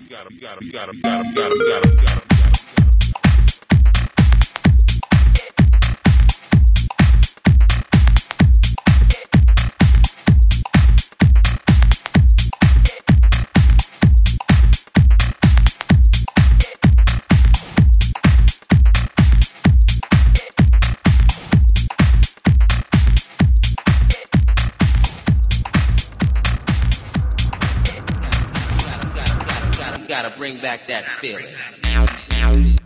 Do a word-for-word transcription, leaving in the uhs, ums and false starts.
gotta, you gotta, you gotta, you gotta, you gotta, you gotta, you gotta. Gotta bring back that feeling.